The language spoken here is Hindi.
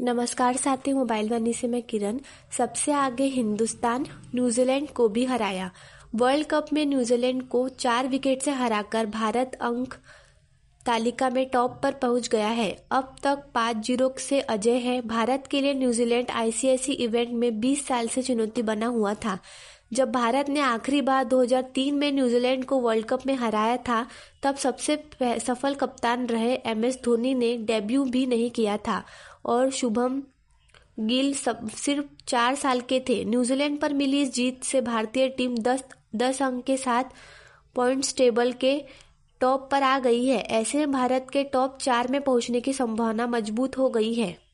नमस्कार साथी, मोबाइल वानी से मैं किरण। सबसे आगे हिंदुस्तान न्यूजीलैंड को भी हराया। वर्ल्ड कप में न्यूजीलैंड को 4 विकेट से हराकर भारत अंक तालिका में टॉप पर पहुंच गया है। अब तक 5-0 से अजय है। भारत के लिए न्यूजीलैंड आईसीसी इवेंट में 20 साल से चुनौती बना हुआ था। जब भारत ने आखिरी बार 2003 में न्यूजीलैंड को वर्ल्ड कप में हराया था, तब सबसे सफल कप्तान रहे एमएस धोनी ने डेब्यू भी नहीं किया था और शुभम गिल सिर्फ 4 साल के थे। न्यूजीलैंड पर मिली इस जीत से भारतीय टीम 10 अंक के साथ पॉइंट्स टेबल के टॉप पर आ गई है। ऐसे में भारत के टॉप 4 में पहुंचने की संभावना मजबूत हो गई है।